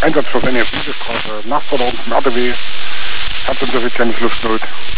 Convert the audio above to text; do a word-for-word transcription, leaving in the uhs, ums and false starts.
Einsatz für N F I-Straße, Nachbarort, M R T W, Herzinsuffizienz, Luftnot.